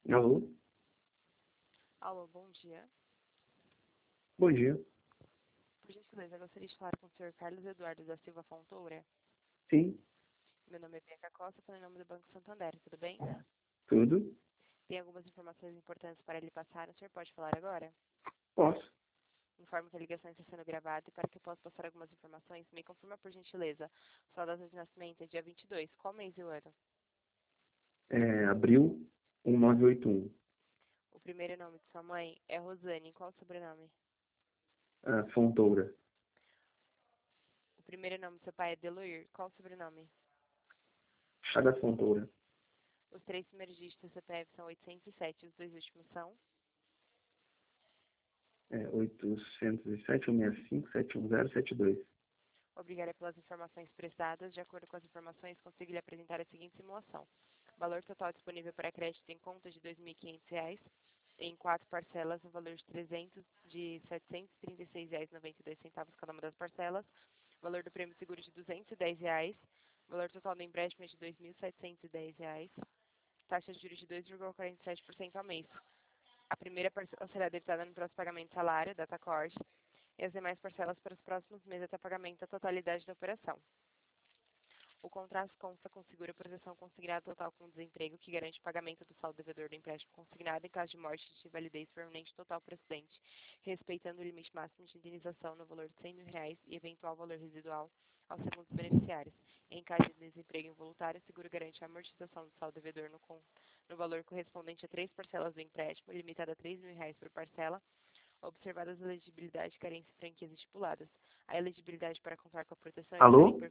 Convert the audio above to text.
Alô? Alô, bom dia. Bom dia. Por gentileza, eu gostaria de falar com o senhor Carlos Eduardo da Silva Fontoura. Sim, Meu nome é Bianca Costa, estou em nome do Banco Santander, tudo bem? tudo? Tem algumas informações importantes para lhe passar, o senhor pode falar agora? Posso. Informo que a ligação está sendo gravada e para que eu possa passar algumas informações, me confirma por gentileza. Sua data de nascimento é dia 22, qual mês e o ano? Abril 1981. O primeiro nome de sua mãe é Rosane, qual o sobrenome? Fontoura. O primeiro nome do seu pai é Deloir, qual o sobrenome? Chagas Fontoura. Os três primeiros dígitos do CPF são 807, os dois últimos são? 807 165 71072. Obrigada pelas informações prestadas. De acordo com as informações, consigo lhe apresentar a seguinte simulação. Valor total disponível para crédito em conta de R$ 2.500 em 4 parcelas, no valor de R$ 736,92 cada uma das parcelas. Valor do prêmio seguro de R$ 210. Valor total do empréstimo é de R$ 2.710. Taxa de juros de 2,47% ao mês. A primeira parcela será debitada no próximo pagamento de salário, data corte, e as demais parcelas para os próximos meses até pagamento da totalidade da operação. O contrato consta com seguro e proteção consignada total com desemprego, que garante o pagamento do saldo devedor do empréstimo consignado em caso de morte de validez permanente total para o acidente, respeitando o limite máximo de indenização no valor de R$ 100.000 e eventual valor residual aos segundos beneficiários. Em caso de desemprego involuntário, o seguro garante a amortização do saldo devedor no valor correspondente a 3 parcelas do empréstimo, limitada a R$ 3.000 por parcela, observadas a elegibilidade, carência e franquias estipuladas. A elegibilidade para contar com a proteção é Alô?